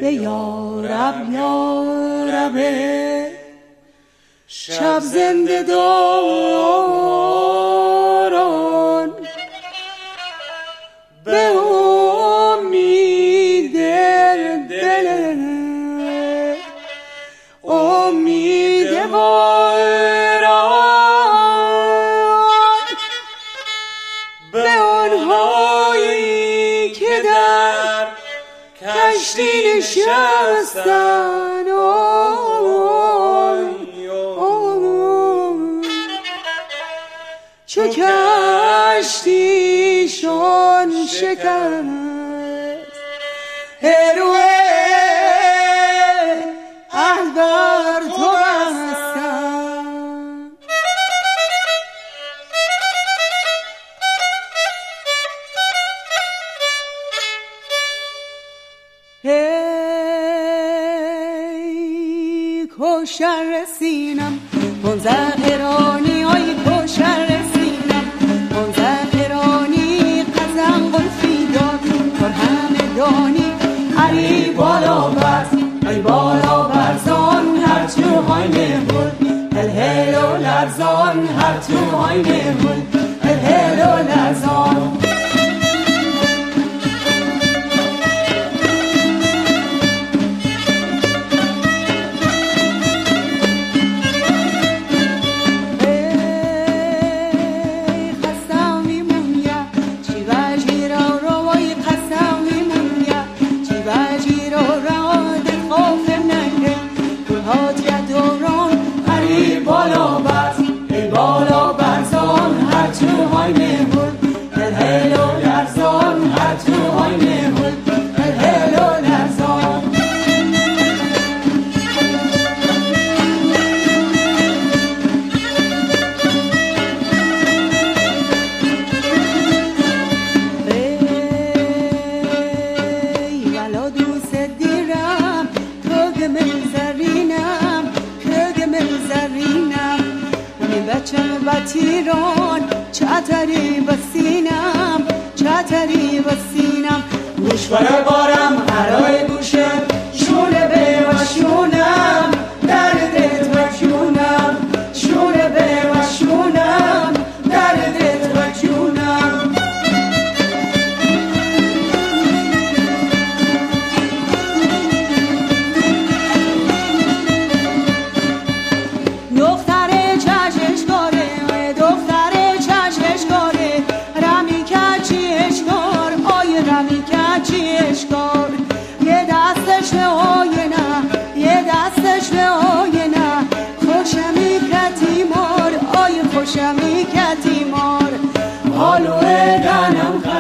به یارب یاربه شب زنده داران به امید دل امید واران به آنهایی که در کشتی نشستن چو کشتیشان شکست هروه عهد بر تو بستم هی کوشر سینم منزهرانی های کوشر سینم منزهرانی قزن قلفی داد پر همه دانی ای بالا برز ای بالا برزان هر تو های نهول هل هل و لرزان هر تو های نهول هل هل و لرزان تیران چتری بسینم چتری بسینم گوشواره بارم هرای گوشم شونه به و شونم دردت و جونم شونه به و شونم دردت و جونم یه دستش به آینه یه دستش به آینه خوشمی کتی مار آی خوشمی کتی مار حالو دنم